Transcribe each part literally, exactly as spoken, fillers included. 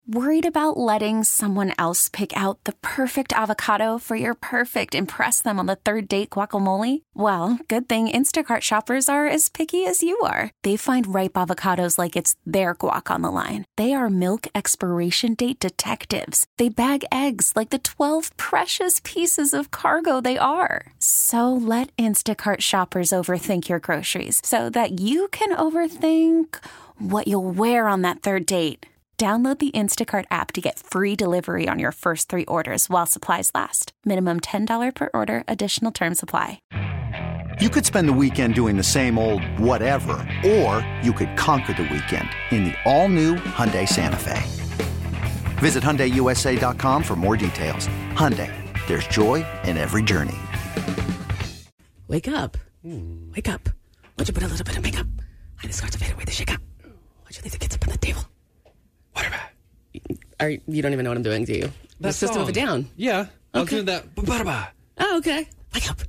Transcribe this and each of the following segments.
Worried about letting someone else pick out the perfect avocado for your perfect impress them on the third date guacamole? Well, good thing Instacart shoppers are as picky as you are. They find ripe avocados like it's their guac on the line. They are milk expiration date detectives. They bag eggs like the twelve precious pieces of cargo they are. So let Instacart shoppers overthink your groceries so that you can overthink what you'll wear on that third date. Download the Instacart app to get free delivery on your first three orders while supplies last. Minimum ten dollars per order. Additional terms apply. You could spend the weekend doing the same old whatever, or you could conquer the weekend in the all-new Hyundai Santa Fe. Visit Hyundai U S A dot com for more details. Hyundai, there's joy in every journey. Wake up. Mm. Wake up. Why don't you put a little bit of makeup? Hide the scars to fade away the shake up. Why don't you leave the kids up on the table? What about? Are you, you don't even know what I'm doing, do you? That the system of a down. Yeah. I was Okay. doing that. Ba-ba-da-ba. Oh, okay. Wake up.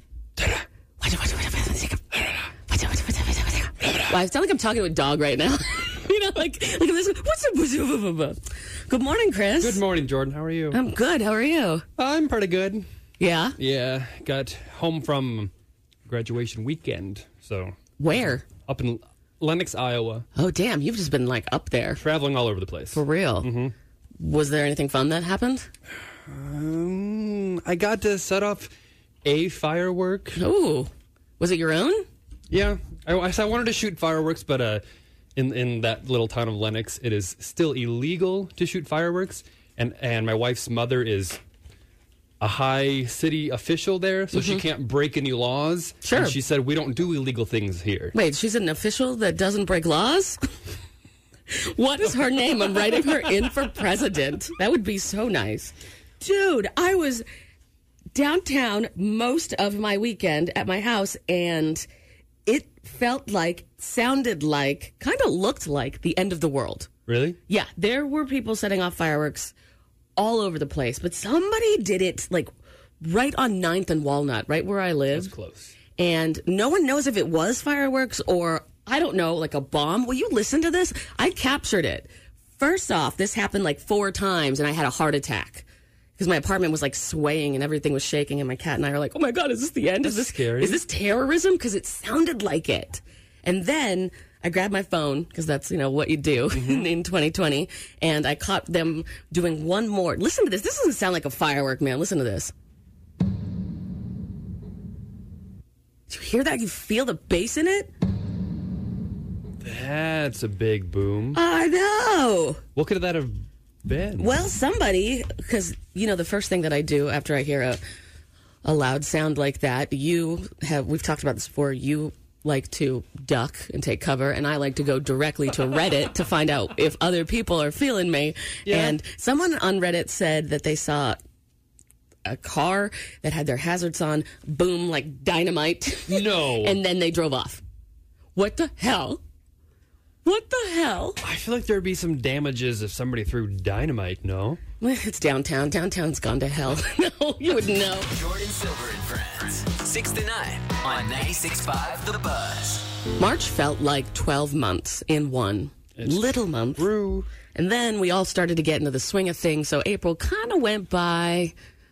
Well, I sound like I'm talking to a dog right now. You know, like, like this. What's up? What's up? Good morning, Chris. Good morning, Jordan. How are you? I'm good. How are you? I'm pretty good. Yeah? Yeah. Got home from graduation weekend. So Where? up in Lenox, Iowa. Oh, damn. You've just been, like, up there. Traveling all over the place. For real? Mm-hmm. Was there anything fun that happened? Um, I got to set off a firework. Ooh. Was it your own? Yeah. I, I wanted to shoot fireworks, but uh, in in that little town of Lenox, it is still illegal to shoot fireworks. And, and my wife's mother is a high city official there, so mm-hmm. she can't break any laws. Sure. And she said, we don't do illegal things here. Wait, she's an official that doesn't break laws? What is her name? I'm writing her in for president. That would be so nice. Dude, I was downtown most of my weekend at my house, and it felt like, sounded like, kind of looked like the end of the world. Really? Yeah, there were people setting off fireworks all over the place, but somebody did it like right on ninth and Walnut, right where I live. That's close. And no one knows if it was fireworks or, I don't know, like a bomb. Will you listen to this? I captured it. First off, this happened like four times, and I had a heart attack because my apartment was like swaying and everything was shaking, and my cat and I are like, oh my God, is this the end? That's is this scary. Is this terrorism? Because it sounded like it. And then I grabbed my phone, because that's, you know, what you do mm-hmm. in twenty twenty, and I caught them doing one more. Listen to this. This doesn't sound like a firework, man. Listen to this. Did you hear that? You feel the bass in it? That's a big boom. I know. What could that have been? Well, somebody, because, you know, the first thing that I do after I hear a, a loud sound like that, you have, we've talked about this before, you like to duck and take cover, and I like to go directly to Reddit to find out if other people are feeling me. Yeah. And someone on Reddit said that they saw a car that had their hazards on, boom, like dynamite. No. And then they drove off. What the hell? What the hell? I feel like there'd be some damages if somebody threw dynamite, no? It's downtown. Downtown's gone to hell. No, you would know. Jordan Silver and Friends, six to nine on ninety-six point five The Buzz. March felt like twelve months in one It's little month. True. And then we all started to get into the swing of things, so April kind of went by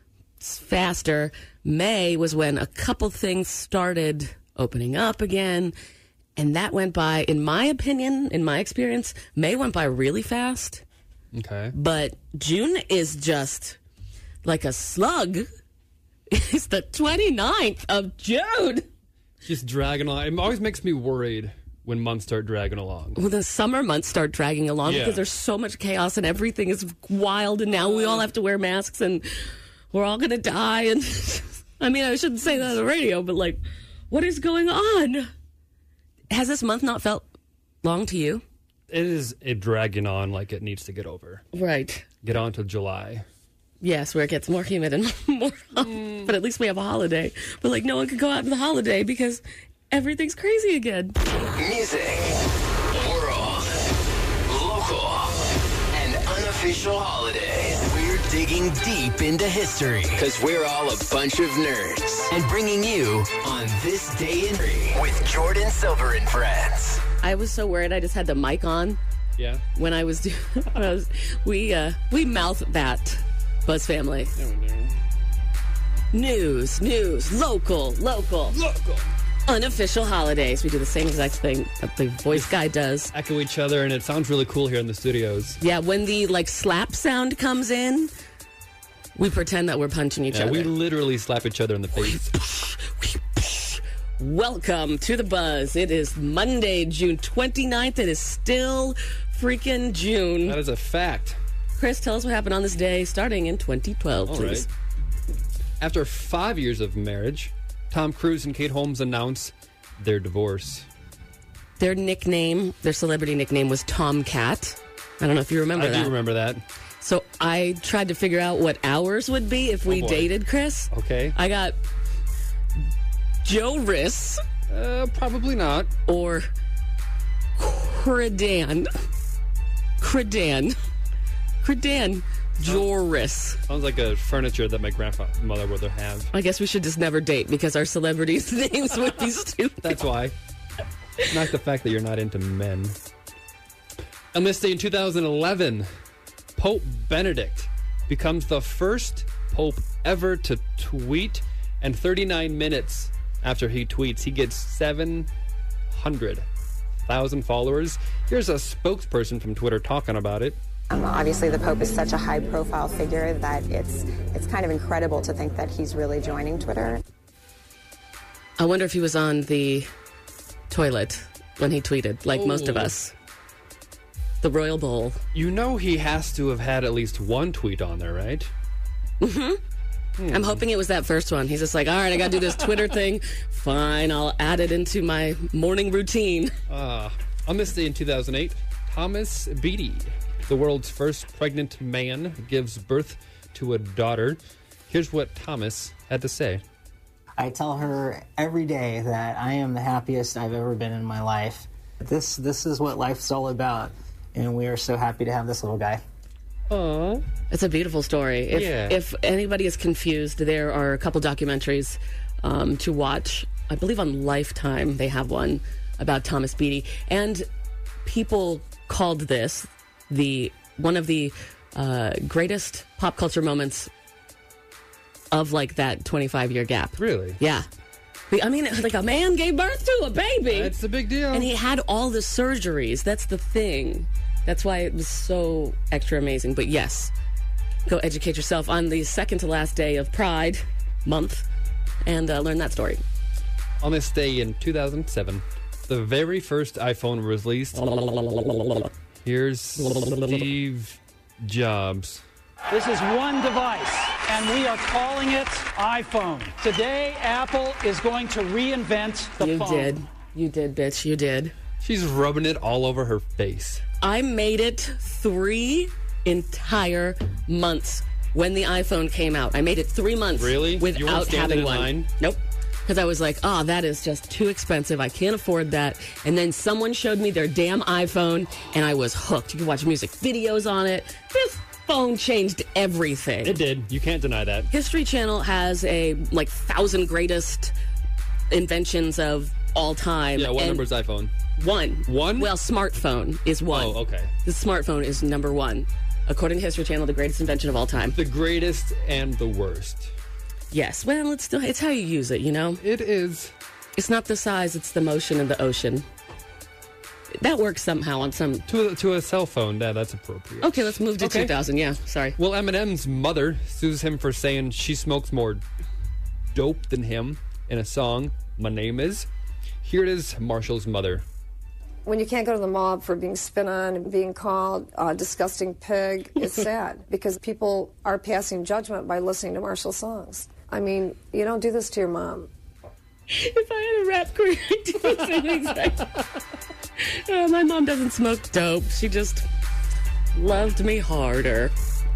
faster. May was when a couple things started opening up again. And that went by, in my opinion, in my experience, May went by really fast. Okay. But June is just like a slug. It's the twenty-ninth of June. Just dragging along. It always makes me worried when months start dragging along. Well, the summer months start dragging along Yeah. because there's so much chaos and everything is wild. And now we all have to wear masks and we're all going to die. And I mean, I shouldn't say that on the radio, but like, what is going on? Has this month not felt long to you? It is it dragging on like it needs to get over. Right. Get on to July. Yes, where it gets more humid and more hot. Mm. But at least we have a holiday. But, like, no one can go out for the holiday because everything's crazy again. Music, world, local, and unofficial holidays. We're digging deep into history because we're all a bunch of nerds. And bringing you on This Day in History with Jordan Silver and Friends. I was so worried I just had the mic on Yeah. When I was, do- when I was we uh, we mouth that, Buzz family. No, no. News, news, local, local, Local. unofficial holidays. We do the same exact thing that the voice guy does. Echo each other, and it sounds really cool here in the studios. Yeah, when the like slap sound comes in, we pretend that we're punching each Yeah, other. we literally slap each other in the face. Welcome to the Buzz. It is Monday, June twenty-ninth. It is still freaking June. That is a fact. Chris, tell us what happened on this day starting in twenty twelve, All please. right. After five years of marriage, Tom Cruise and Kate Holmes announce their divorce. Their nickname, their celebrity nickname was Tomcat. I don't know if you remember I that. do remember that. So I tried to figure out what ours would be if we Oh, boy. dated, Chris. Okay. I got Joe Riss Uh, probably not. or Credan. Credan. Credan. Joris. Sounds like a furniture that my grandmother would have. I guess we should just never date because our celebrities' names would be stupid. That's why. Not the fact that you're not into men. On this day in two thousand eleven, Pope Benedict becomes the first pope ever to tweet, and thirty-nine minutes after he tweets, he gets seven hundred thousand followers. Here's a spokesperson from Twitter talking about it. Um, obviously, the Pope is such a high-profile figure that it's it's kind of incredible to think that he's really joining Twitter. I wonder if he was on the toilet when he tweeted, like most of Oh. us. The Royal Bowl. You know he has to have had at least one tweet on there, right? I'm hoping it was that first one. He's just like, all right, I got to do this Twitter thing. Fine, I'll add it into my morning routine. Uh, on this day in two thousand eight, Thomas Beatty, the world's first pregnant man, gives birth to a daughter. Here's what Thomas had to say. I tell her every day that I am the happiest I've ever been in my life. This this is what life's all about, and we are so happy to have this little guy. Aww. It's a beautiful story. If, Yeah. if anybody is confused, there are a couple documentaries um, to watch. I believe on Lifetime they have one about Thomas Beatty. And people called this the one of the uh, greatest pop culture moments of like that twenty-five year gap. Really? Yeah. I mean, like a man gave birth to a baby. That's a big deal. And he had all the surgeries. That's the thing. That's why it was so extra amazing. But yes, go educate yourself on the second to last day of Pride Month and uh, learn that story. On this day in two thousand seven, the very first iPhone was released. Here's Steve Jobs. This is one device, and we are calling it iPhone. Today, Apple is going to reinvent the You phone. did. You did, bitch. You did. She's rubbing it all over her face. I made it three entire months when the iPhone came out. I made it three months Really? You weren't without standing having in one. line? Nope. Because I was like, oh, that is just too expensive. I can't afford that. And then someone showed me their damn iPhone, and I was hooked. You could watch music videos on it. This phone changed everything. It did. You can't deny that. History Channel has a like thousand greatest inventions of all time. Yeah, what and number is iPhone? One. One? Well, smartphone is one. Oh, okay. The smartphone is number one. According to History Channel, the greatest invention of all time. The greatest and the worst. Yes. Well, it's still it's how you use it, you know? It is. It's not the size, it's the motion of the ocean. That works somehow on some... To a, to a cell phone, yeah, that's appropriate. Okay, let's move to Okay. two thousand. Yeah, sorry. Well, Eminem's mother sues him for saying she smokes more dope than him in a song, My Name Is. Here it is, Marshall's mother. When you can't go to the mob for being spit on and being called a disgusting pig, it's sad because people are passing judgment by listening to Marshall songs. I mean, you don't do this to your mom. If I had a rap career, I'd do the same exact... Uh, my mom doesn't smoke dope. She just loved me harder.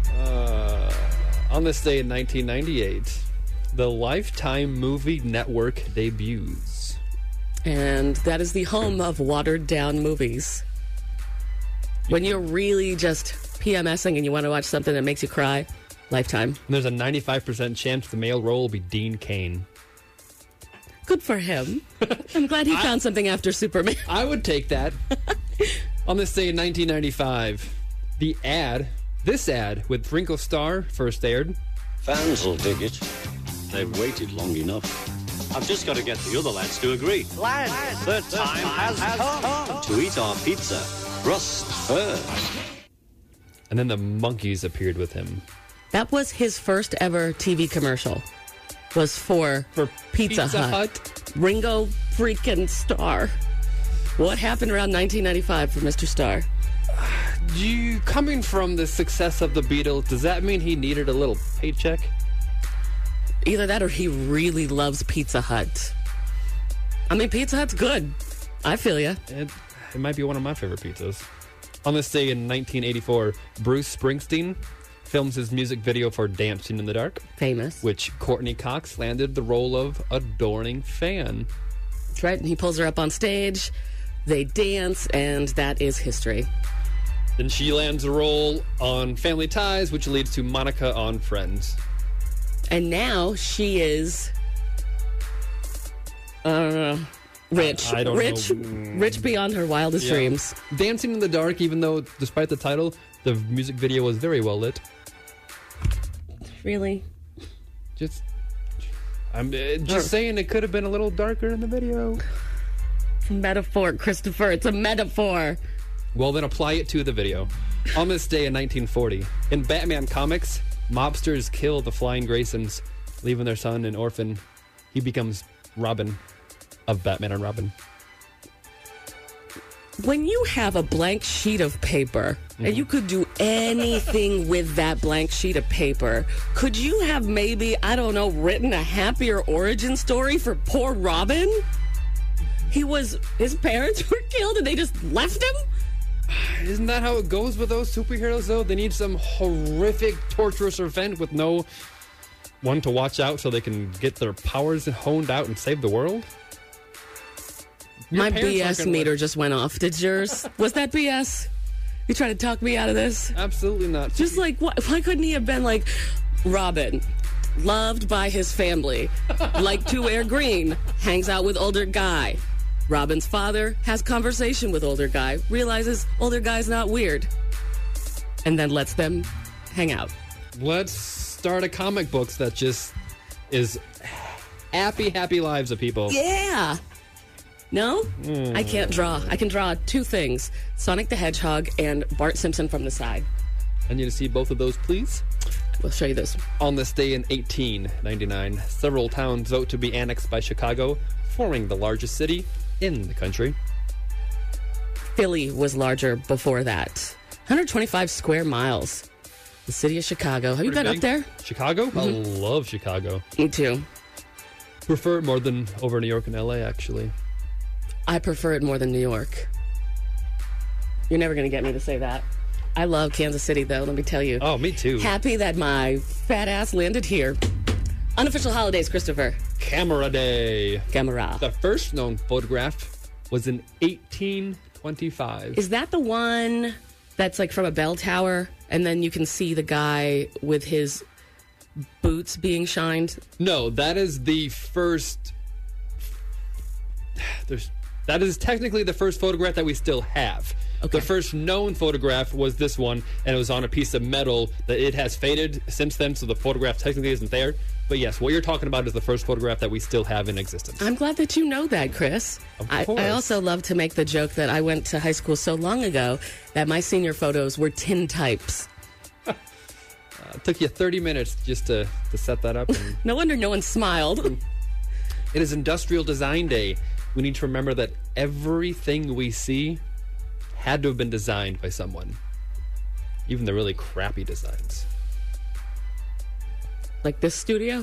Uh, on this day in nineteen ninety-eight, the Lifetime Movie Network debuts. And that is the home of watered-down movies. When you're really just PMSing and you want to watch something that makes you cry, Lifetime. And there's a ninety-five percent chance the male role will be Dean Cain. Good for him. I'm glad he found something after Superman. I would take that. On this day in nineteen ninety-five, the ad, this ad with Ringo Starr first aired. Fans will dig it. They've waited long enough. I've just got to get the other lads to agree. Lads, the time has come to eat our pizza crust first. And then the Monkees appeared with him. That was his first ever T V commercial. Was for, For Pizza, Pizza Hut. Hut. Ringo freaking Starr. What happened around nineteen ninety-five for Mister Starr? You coming from the success of the Beatles, does that mean he needed a little paycheck? Either that or he really loves Pizza Hut. I mean, Pizza Hut's good. I feel ya. It, it might be one of my favorite pizzas. On this day in nineteen eighty-four, Bruce Springsteen films his music video for Dancing in the Dark. Famous. Which Courtney Cox landed the role of adoring fan. That's right. And he pulls her up on stage. They dance, and that is history. Then she lands a role on Family Ties, which leads to Monica on Friends. And now she is uh, rich. I don't rich, know. Rich beyond her wildest Yeah. dreams. Dancing in the Dark, even though, despite the title, the music video was very well lit. Really? Just, I'm uh, just Sure. saying it could have been a little darker in the video. It's a metaphor, Christopher. It's a metaphor. Well, then apply it to the video. On this day in nineteen forty, in Batman comics, mobsters kill the Flying Graysons, leaving their son an orphan. He becomes Robin of Batman and Robin. When you have a blank sheet of paper and you could do anything with that blank sheet of paper, could you have maybe, I don't know, written a happier origin story for poor Robin? He was, his parents were killed and they just left him? Isn't that how it goes with those superheroes, though? They need some horrific, torturous event with no one to watch out so they can get their powers honed out and save the world? Your My parents B aren't S gonna meter let- just went off. Did yours? Was that B S? You trying to talk me out of this? Absolutely not. Just like, why, why couldn't he have been like, Robin, loved by his family, like to wear green, hangs out with older guy. Robin's father has conversation with older guy, realizes older guy's not weird, and then lets them hang out. Let's start a comic books that just is happy, happy lives of people. Yeah. No? Mm. I can't draw. I can draw two things, Sonic the Hedgehog and Bart Simpson from the side. I need to see both of those, please. We'll show you this. On this day in eighteen ninety-nine, several towns vote to be annexed by Chicago, forming the largest city in the country. Philly was larger before that. one hundred twenty-five square miles. The city of Chicago. Have you been Pretty up big. there? Chicago? I Mhm. love Chicago. Me too. Prefer it more than over New York and L A, actually. I prefer it more than New York. You're never going to get me to say that. I love Kansas City, though, let me tell you. Oh, me too. Happy that my fat ass landed here. Unofficial holidays, Christopher. Camera Day. Camera. The first known photograph was in eighteen twenty-five. Is that the one that's like from a bell tower, and then you can see the guy with his boots being shined? No, that is the first. There's that is technically the first photograph that we still have. Okay. The first known photograph was this one, and it was on a piece of metal that it has faded since then, so the photograph technically isn't there. But yes, what you're talking about is the first photograph that we still have in existence. I'm glad that you know that, Chris. Of I, course. I also love to make the joke that I went to high school so long ago that my senior photos were tintypes. Uh, it took you thirty minutes just to, to set that up. And No wonder no one smiled. it is Industrial Design Day. We need to remember that everything we see had to have been designed by someone. Even the really crappy designs. Like this studio?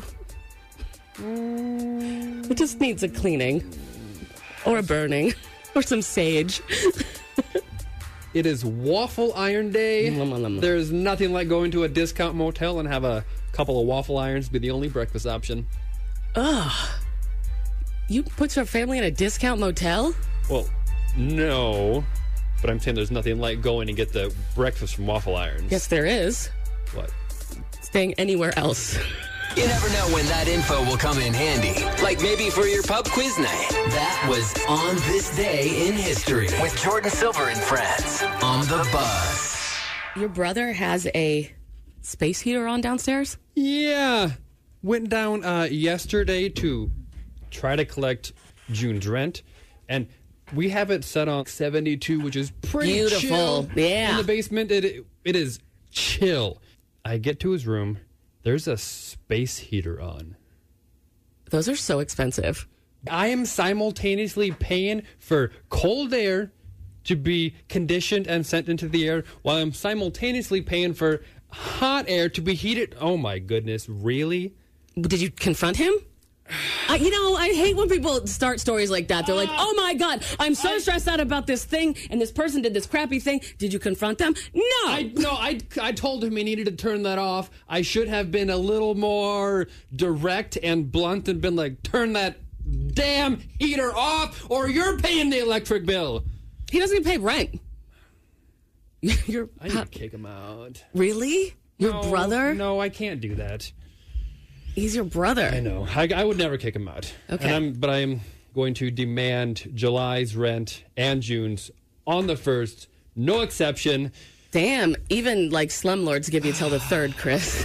It just needs a cleaning. Or a burning. Or some sage. It is Waffle Iron Day. There's nothing like going to a discount motel and have a couple of waffle irons be the only breakfast option. Ugh. You put your family in a discount motel? Well, no. But I'm saying there's nothing like going and get the breakfast from Waffle Irons. Yes, there is. What? Staying anywhere else. You never know when that info will come in handy. Like maybe for your pub quiz night. That was On This Day in History with Jordan Silver and friends on the Buzz. Your brother has a space heater on downstairs? Yeah. Went down uh, yesterday to try to collect June's rent. And we have it set on seventy-two, which is pretty Beautiful. chill. Yeah. In the basement, it it is chill. I get to his room. There's a space heater on. Those are so expensive. I am simultaneously paying for cold air to be conditioned and sent into the air while I'm simultaneously paying for hot air to be heated. Oh, my goodness. Really? Did you confront him? I, you know, I hate when people start stories like that. They're like, oh, my God, I'm so I, stressed out about this thing, and this person did this crappy thing. Did you confront them? No. I, no, I, I told him he needed to turn that off. I should have been a little more direct and blunt and been like, turn that damn heater off or you're paying the electric bill. He doesn't even pay rent. You're, I need to kick him out. Really? Your no, brother? No, I can't do that. He's your brother. I know. I, I would never kick him out. Okay. And I'm, but I am going to demand July's rent and June's on the first. No exception. Damn. Even like slumlords give you till the third, Chris.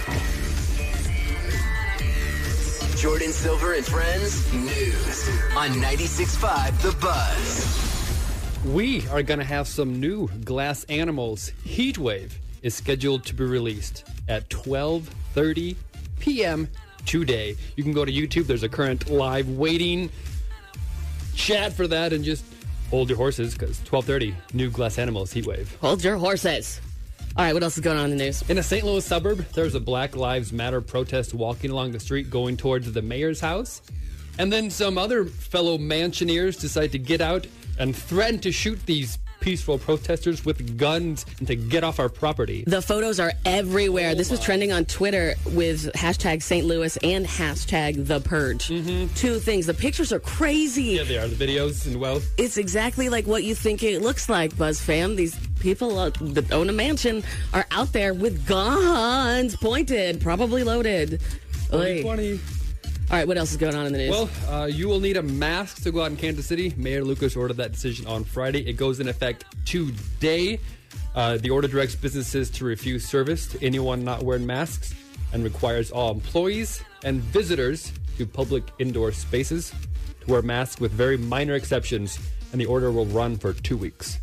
Jordan Silver and Friends News on ninety-six point five The Buzz. We are going to have some new Glass Animals. Heatwave is scheduled to be released at twelve thirty p.m. today. You can go to YouTube. There's a current live waiting chat for that, and just hold your horses because twelve thirty, new Glass Animals Heatwave. Hold your horses. All right, what else is going on in the news? In a Saint Louis suburb, there's a Black Lives Matter protest walking along the street going towards the mayor's house. And then some other fellow mansioneers decide to get out and threaten to shoot these peaceful protesters with guns and to get off our property. The photos are everywhere. Oh this was my. trending on Twitter with hashtag Saint Louis and hashtag The Purge. Mm-hmm. Two things. The pictures are crazy. Yeah, they are. The videos and well. It's exactly like what you think it looks like, Buzz fam. These people uh, that own a mansion are out there with guns pointed, probably loaded. twenty twenty. All right, what else is going on in the news? Well, uh, you will need a mask to go out in Kansas City. Mayor Lucas ordered that decision on Friday. It goes in effect today. Uh, the order directs businesses to refuse service to anyone not wearing masks and requires all employees and visitors to public indoor spaces to wear masks with very minor exceptions, and the order will run for two weeks.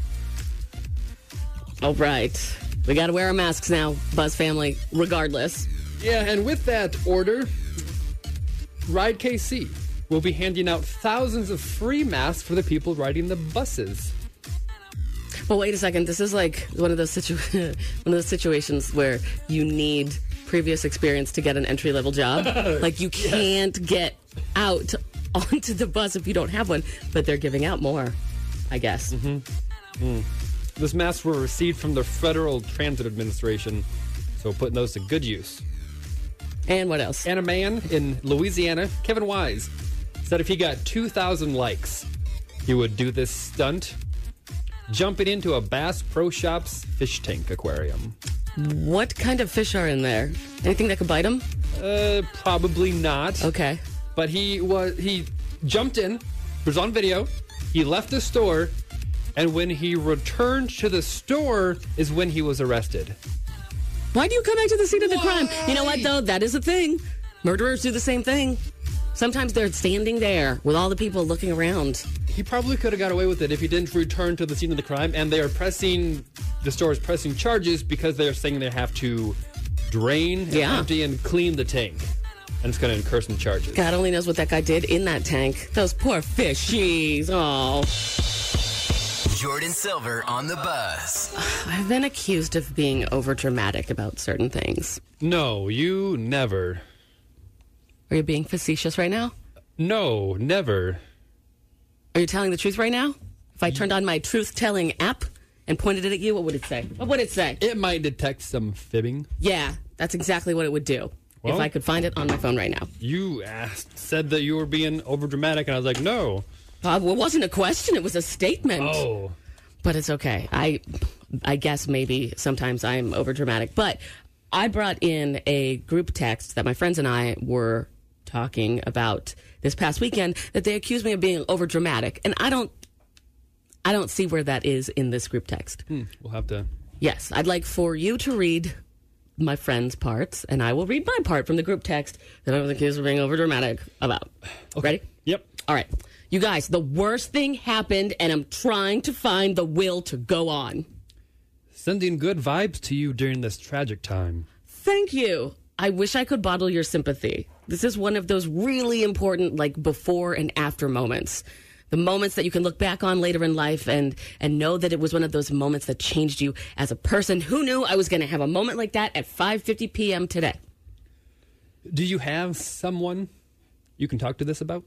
All right. We got to wear our masks now, Buzz family, regardless. Yeah, and with that order, Ride K C will be handing out thousands of free masks for the people riding the buses. Well, wait a second. This is like one of those situ- one of those situations where you need previous experience to get an entry level job. Like you can't yes. get out onto the bus if you don't have one, but they're giving out more, I guess. Mm-hmm. Mm. Those masks were received from the Federal Transit Administration, so putting those to good use. And what else? And a man in Louisiana, Kevin Wise, said if he got two thousand likes, he would do this stunt, jumping into a Bass Pro Shops fish tank aquarium. What kind of fish are in there? Anything that could bite him? Uh, probably not. Okay. But he was he jumped in, was on video, he left the store, and when he returned to the store is when he was arrested. Why do you come back to the scene of the Why? crime? You know what, though? That is a thing. Murderers do the same thing. Sometimes they're standing there with all the people looking around. He probably could have got away with it if he didn't return to the scene of the crime, and they are pressing, the store is pressing charges because they are saying they have to drain, and Yeah. empty, and clean the tank. And it's going to incur some charges. God only knows what that guy did in that tank. Those poor fishies. Oh. Jordan Silver on the Buzz. I've been accused of being overdramatic about certain things. No, you never. Are you being facetious right now? No, never. Are you telling the truth right now? If I turned on my truth-telling app and pointed it at you, what would it say? What would it say? It might detect some fibbing. Yeah, that's exactly what it would do. Well, if I could find it on my phone right now. You asked, said that you were being overdramatic, and I was like, no. Uh, it wasn't a question, it was a statement. Oh. But it's okay. I I guess maybe sometimes I'm overdramatic. But I brought in a group text that my friends and I were talking about this past weekend that they accused me of being overdramatic, and I don't, I don't see where that is in this group text. Hmm, we'll have to. Yes, I'd like for you to read my friend's parts, and I will read my part from the group text that I was accused of being overdramatic about. Okay. Ready? Yep. All right. You guys, the worst thing happened, and I'm trying to find the will to go on. Sending good vibes to you during this tragic time. Thank you. I wish I could bottle your sympathy. This is one of those really important, like, before and after moments. The moments that you can look back on later in life and, and know that it was one of those moments that changed you as a person. Who knew I was going to have a moment like that at five fifty p.m. today? Do you have someone you can talk to this about?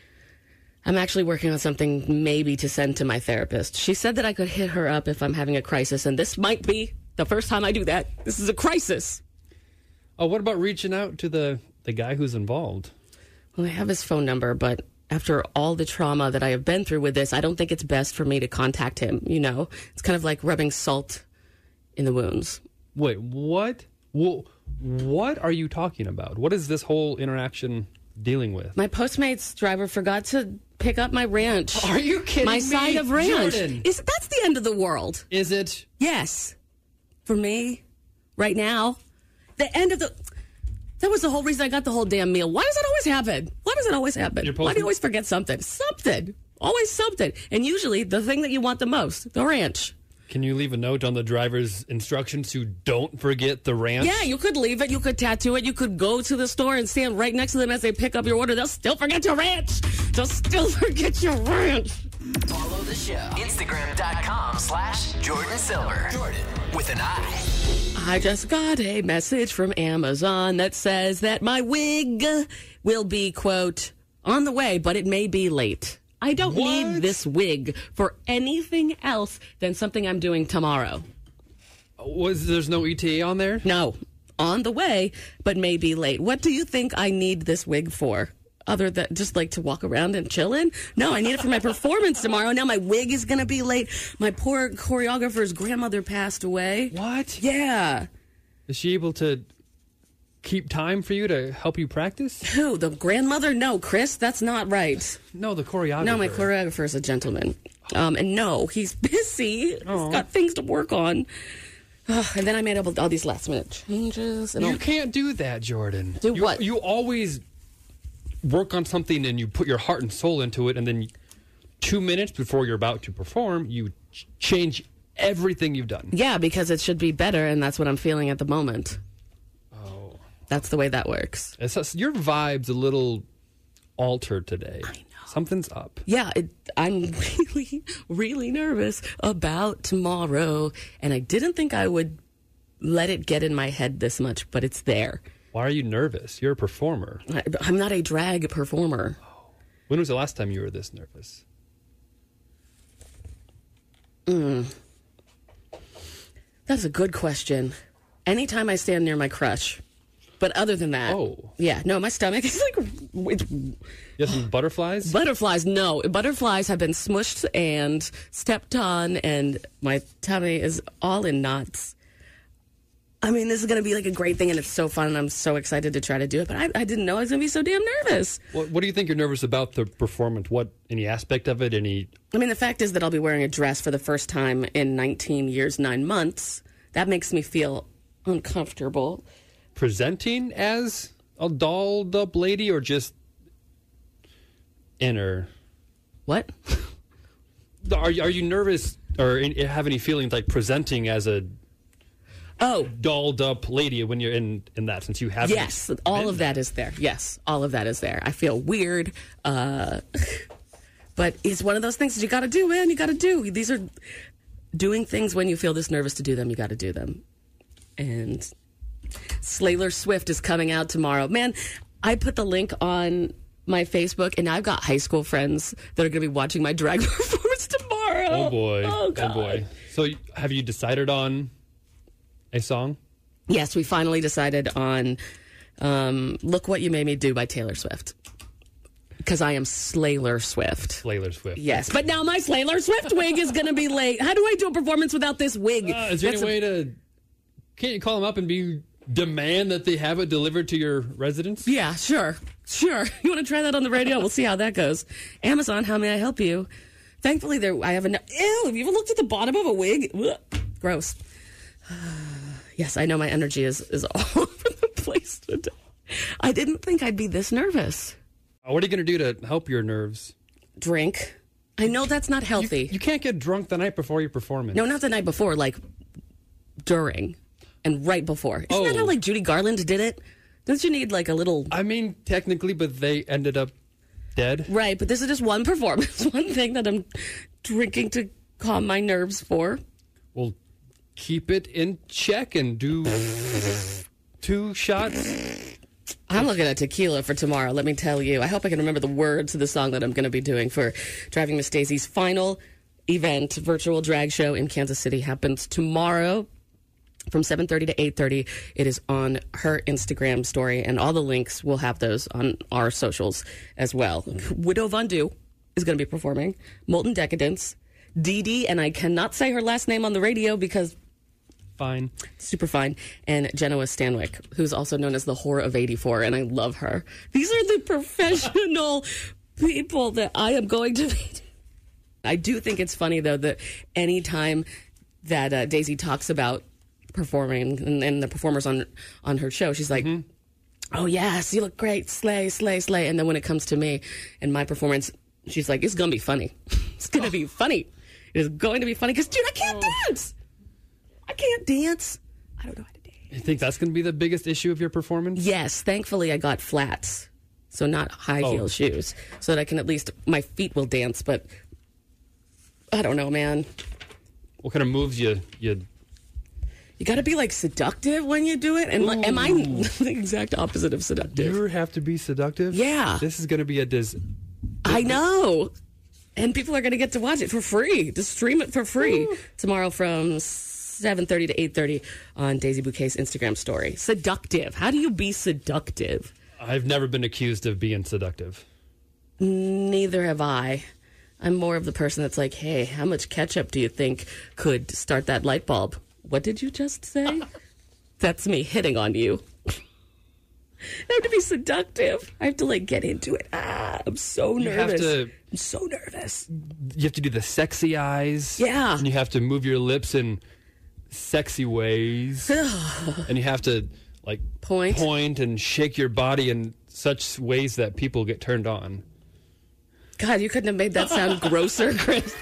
I'm actually working on something maybe to send to my therapist. She said that I could hit her up if I'm having a crisis, and this might be the first time I do that. This is a crisis. Oh, what about reaching out to the, the guy who's involved? Well, I have his phone number, but after all the trauma that I have been through with this, I don't think it's best for me to contact him, you know? It's kind of like rubbing salt in the wounds. Wait, what? Well, what are you talking about? What is this whole interaction dealing with? My Postmates driver forgot to pick up my ranch. Are you kidding my me? My side of ranch. Jordan. Is that's the end of the world? Is it? Yes. For me, right now, the end of the... That was the whole reason I got the whole damn meal. Why does that always happen? Why does it always happen? Why do you always forget something? Something. Always something. And usually the thing that you want the most, the ranch. Can you leave a note on the driver's instructions to don't forget the ranch? Yeah, you could leave it. You could tattoo it. You could go to the store and stand right next to them as they pick up your order. They'll still forget your ranch. They'll still forget your ranch. Follow the show. Instagram.com slash Jordan Silver. Jordan with an I. I just got a message from Amazon that says that my wig will be, quote, on the way, but it may be late. I don't what? need this wig for anything else than something I'm doing tomorrow. Was there's no E T A on there? No. On the way, but may be late. What do you think I need this wig for? Other than just like to walk around and chill in? No, I need it for my performance tomorrow. Now my wig is going to be late. My poor choreographer's grandmother passed away. What? Yeah. Is she able to keep time for you to help you practice? Who? The grandmother? No, Chris, that's not right. No, the choreographer. No, my choreographer is a gentleman. Um, and no, he's busy. Oh. He's got things to work on. Oh, and then I made up all these last minute changes. And you all... can't do that, Jordan. Do you, what? You always work on something and you put your heart and soul into it, and then two minutes before you're about to perform, you ch- change everything you've done. Yeah, because it should be better, and that's what I'm feeling at the moment. Oh. That's the way that works. It's just, your vibe's a little altered today. I know. Something's up. Yeah, it, I'm really, really nervous about tomorrow, and I didn't think I would let it get in my head this much, but it's there. Why are you nervous? You're a performer. I, I'm not a drag performer. When was the last time you were this nervous? Mm. That's a good question. Anytime I stand near my crush. But other than that, oh. yeah, no, my stomach is like... It's, you have some butterflies? Butterflies, no. Butterflies have been smushed and stepped on, and my tummy is all in knots. I mean, this is going to be like a great thing, and it's so fun, and I'm so excited to try to do it, but I, I didn't know I was going to be so damn nervous. What, what do you think you're nervous about the performance? What, any aspect of it? Any? I mean, the fact is that I'll be wearing a dress for the first time in nineteen years, nine months. That makes me feel uncomfortable. Presenting as a dolled up lady, or just inner? What? Are, are you nervous or in, have any feelings like presenting as a Oh, dolled up lady when you're in, in that, since you have yes, all of that is there. Yes, all of that is there. I feel weird, uh, but it's one of those things that you got to do, man. You got to do. These are doing things when you feel this nervous to do them. You got to do them. And Slayer Swift is coming out tomorrow. Man, I put the link on my Facebook, and I've got high school friends that are going to be watching my drag performance tomorrow. Oh boy! Oh, God. Oh boy! So, have you decided on a song? Yes, we finally decided on um, Look What You Made Me Do by Taylor Swift. Because I am Slayer Swift. Slayer Swift. Yes, but now my Slayer Swift wig is going to be late. How do I do a performance without this wig? Uh, is there That's any a- way to... Can't you call him up and be demand that they have it delivered to your residence? Yeah, sure. Sure. You want to try that on the radio? We'll see how that goes. Amazon, how may I help you? Thankfully, there I have a... Ew, have you ever looked at the bottom of a wig? Ugh, gross. Yes, I know my energy is, is all over the place today. I didn't think I'd be this nervous. What are you going to do to help your nerves? Drink. I know that's not healthy. You, you can't get drunk the night before your performance. No, not the night before, like during and right before. Isn't Oh. that how like Judy Garland did it? Don't you need like a little... I mean, technically, but they ended up dead. Right, but this is just one performance, one thing that I'm drinking to calm my nerves for. Well, keep it in check and do two shots. I'm looking at tequila for tomorrow, let me tell you. I hope I can remember the words to the song that I'm going to be doing for Driving Miss Daisy's final event, virtual drag show in Kansas City. Happens tomorrow from seven thirty to eight thirty. It is on her Instagram story, and all the links, we'll have those on our socials as well. Widow Von Du is going to be performing. Molten Decadence. Dee Dee, and I cannot say her last name on the radio because... Fine. Super fine. And Genoa Stanwyck, who's also known as the whore of eighty-four, and I love her. These are the professional people that I am going to be. I do think it's funny, though, that anytime that uh, Daisy talks about performing and, and the performers on, on her show, she's like, mm-hmm. oh, yes, you look great, slay, slay, slay. And then when it comes to me and my performance, she's like, it's going to be funny. It's going to be funny. It is going to be funny because, dude, I can't oh. dance. I can't dance. I don't know how to dance. You think that's going to be the biggest issue of your performance? Yes. Thankfully, I got flats, so not high heel oh. shoes, so that I can at least, my feet will dance, but I don't know, man. What kind of moves you... you... You got to be, like, seductive when you do it. And like, am I the exact opposite of seductive? You have to be seductive? Yeah. This is going to be a dis... I know. And people are going to get to watch it for free. To stream it for free Ooh. tomorrow from seven thirty to eight thirty on Daisy Bouquet's Instagram story. Seductive. How do you be seductive? I've never been accused of being seductive. Neither have I. I'm more of the person that's like, hey, how much ketchup do you think could start that light bulb? What did you just say? That's me hitting on you. I have to be seductive. I have to, like, get into it. Ah, I'm so nervous. You have to, I'm so nervous. You have to do the sexy eyes. Yeah. And you have to move your lips in sexy ways. And you have to, like, point. point and shake your body in such ways that people get turned on. God, you couldn't have made that sound grosser, Chris.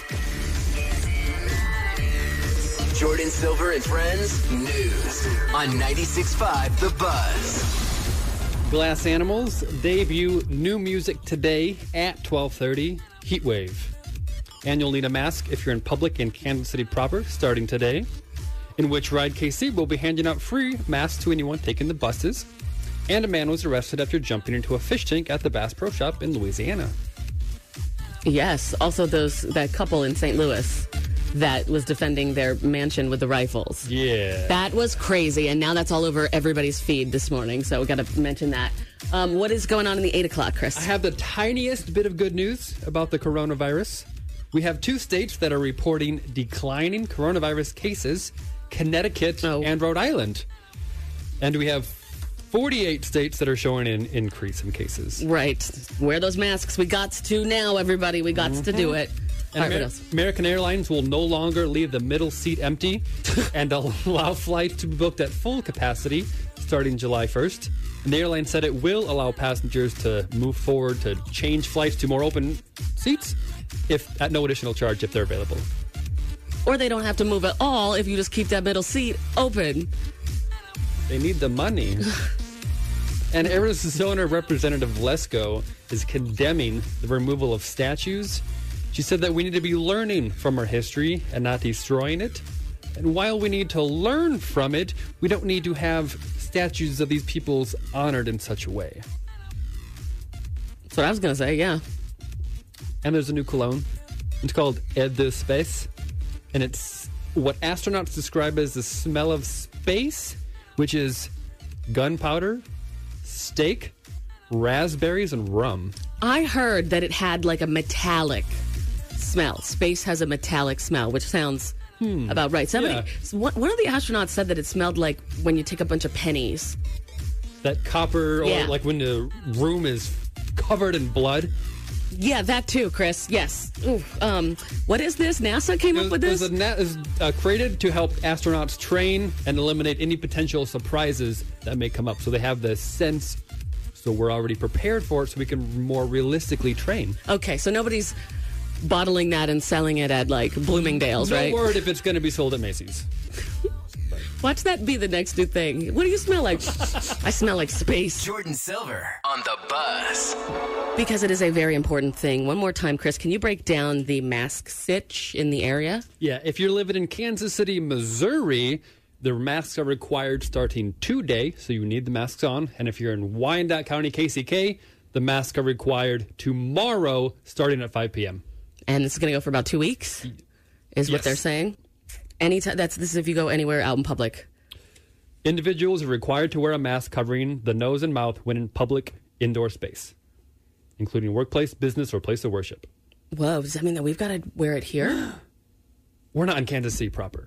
Jordan Silver and Friends News on ninety-six point five The Buzz. Glass Animals debut new music today at twelve thirty. Heatwave. And you'll need a mask if you're in public in Kansas City proper starting today. In which Ride K C will be handing out free masks to anyone taking the buses. And a man was arrested after jumping into a fish tank at the Bass Pro Shop in Louisiana. Yes. Also, those that couple in Saint Louis that was defending their mansion with the rifles. Yeah. That was crazy, and now that's all over everybody's feed this morning, so we got to mention that. Um, what is going on in the eight o'clock, Chris? I have the tiniest bit of good news about the coronavirus. We have two states that are reporting declining coronavirus cases, Connecticut oh. and Rhode Island. And we have forty-eight states that are showing an increase in cases. Right. Wear those masks. We got to now, everybody. We got mm-hmm. to do it. And Amer- American Airlines will no longer leave the middle seat empty and allow flights to be booked at full capacity starting July first. And the airline said it will allow passengers to move forward to change flights to more open seats if at no additional charge if they're available. Or they don't have to move at all if you just keep that middle seat open. They need the money. And Arizona Representative Lesko is condemning the removal of statues. She said that we need to be learning from our history and not destroying it. And while we need to learn from it, we don't need to have statues of these peoples honored in such a way. That's what I was going to say, yeah. And there's a new cologne. It's called Ed the Space. And it's what astronauts describe as the smell of space, which is gunpowder, steak, raspberries, and rum. I heard that it had like a metallic smell. Space has a metallic smell, which sounds Hmm. About right. Somebody, Yeah. so one, one of the astronauts said that it smelled like when you take a bunch of pennies. That copper, or Yeah. like when the room is covered in blood. Yeah, that too, Chris. Yes. Ooh, um, what is this? NASA came It up was, with it this? was a na- it was, uh, created to help astronauts train and eliminate any potential surprises that may come up. So they have the sense, so we're already prepared for it, so we can more realistically train. Okay, so nobody's bottling that and selling it at like Bloomingdale's, No right? word if it's going to be sold at Macy's. Watch that be the next new thing. What do you smell like? I smell like space. Jordan Silver on the bus. Because it is a very important thing. One more time, Chris, can you break down the mask sitch in the area? Yeah, if you're living in Kansas City, Missouri, the masks are required starting today, so you need the masks on. And if you're in Wyandotte County, K C K, the masks are required tomorrow, starting at five p.m. And it's going to go for about two weeks, is what Yes. they're saying. Anytime, that's this is if you go anywhere out in public. Individuals are required to wear a mask covering the nose and mouth when in public indoor space, including workplace, business, or place of worship. Whoa, does that mean that we've got to wear it here? We're not in Kansas City proper.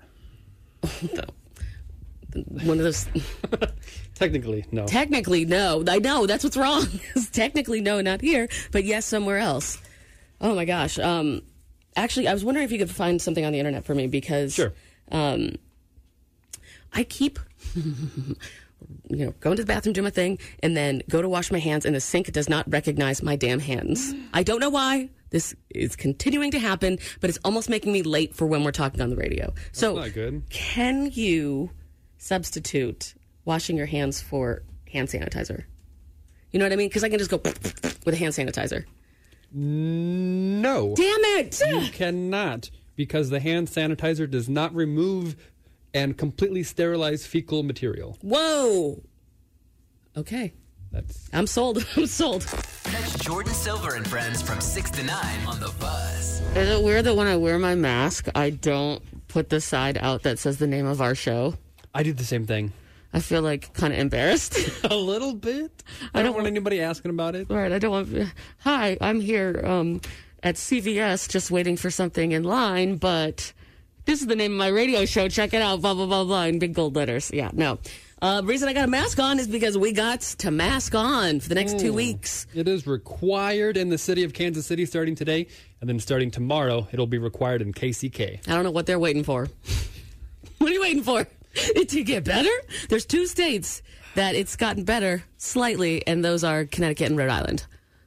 One of those. Technically, no. Technically, no. I know that's what's wrong. Technically, no, not here, but yes, somewhere else. Oh my gosh. Um, actually, I was wondering if you could find something on the internet for me because Sure. um, I keep, you know, going to the bathroom, do my thing, and then go to wash my hands, and the sink does not recognize my damn hands. I don't know why. This is continuing to happen, but it's almost making me late for when we're talking on the radio. So, not good. can you substitute washing your hands for hand sanitizer? You know what I mean? Because I can just go with a hand sanitizer. No. Damn it! You cannot, because the hand sanitizer does not remove and completely sterilize fecal material. Whoa. Okay. That's I'm sold. I'm sold. Catch Jordan Silver and friends from six to nine on the bus. Is it weird that when I wear my mask, I don't put the side out that says the name of our show? I do the same thing. I feel like kind of embarrassed. A little bit. I don't want anybody asking about it. Right. I don't want. Hi, I'm here um, at C V S just waiting for something in line, but this is the name of my radio show. Check it out. Blah, blah, blah, blah, in big gold letters. Yeah, no. Uh, the reason I got a mask on is because we got to mask on for the next two weeks. It is required in the city of Kansas City starting today, and then starting tomorrow, it'll be required in K C K. I don't know what they're waiting for. What are you waiting for? It to get better? There's two states that it's gotten better slightly, and those are Connecticut and Rhode Island.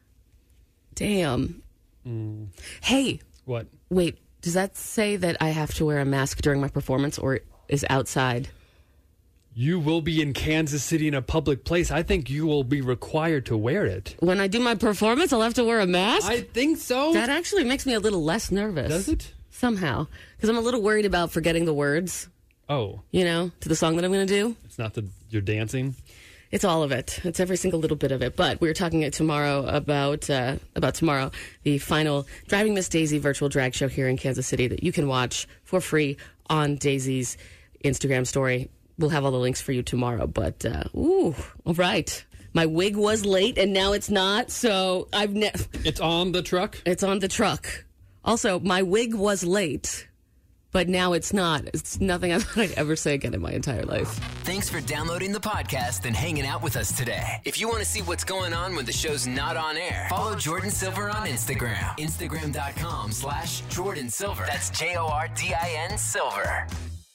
Damn. Mm. Hey. What? Wait, does that say that I have to wear a mask during my performance, or is outside? You will be in Kansas City in a public place. I think you will be required to wear it. When I do my performance, I'll have to wear a mask? I think so. That actually makes me a little less nervous. Does it? Somehow. Because I'm a little worried about forgetting the words, Oh. you know, to the song that I'm going to do. It's not that you're dancing? It's all of it. It's every single little bit of it. But we were talking tomorrow about uh, about tomorrow, the final Driving Miss Daisy virtual drag show here in Kansas City that you can watch for free on Daisy's Instagram story. We'll have all the links for you tomorrow. But, uh, ooh, all right. My wig was late, and now it's not. So I've ne- It's on the truck? It's on the truck. Also, my wig was late, but now it's not. It's nothing I thought I'd ever say again in my entire life. Thanks for downloading the podcast and hanging out with us today. If you want to see what's going on when the show's not on air, follow Jordan Silver on Instagram. Instagram.com slash Jordan Silver. That's J O R D I N Silver.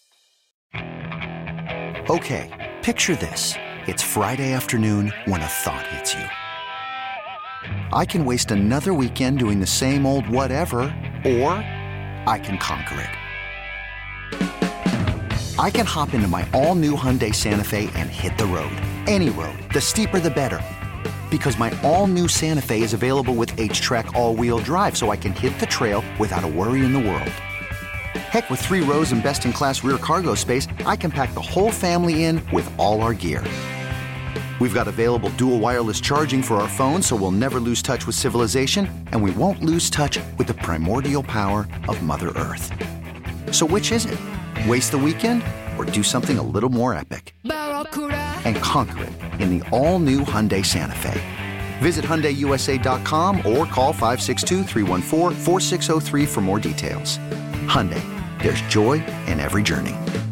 Okay, picture this. It's Friday afternoon when a thought hits you. I can waste another weekend doing the same old whatever, or I can conquer it. I can hop into my all-new Hyundai Santa Fe and hit the road. Any road. The steeper, the better. Because my all-new Santa Fe is available with H-Track all-wheel drive, so I can hit the trail without a worry in the world. Heck, with three rows and best-in-class rear cargo space, I can pack the whole family in with all our gear. We've got available dual wireless charging for our phones, so we'll never lose touch with civilization, and we won't lose touch with the primordial power of Mother Earth. So which is it? Waste the weekend or do something a little more epic? And conquer it in the all-new Hyundai Santa Fe. Visit Hyundai U S A dot com or call five six two, three one four, four six zero three for more details. Hyundai, There's joy in every journey.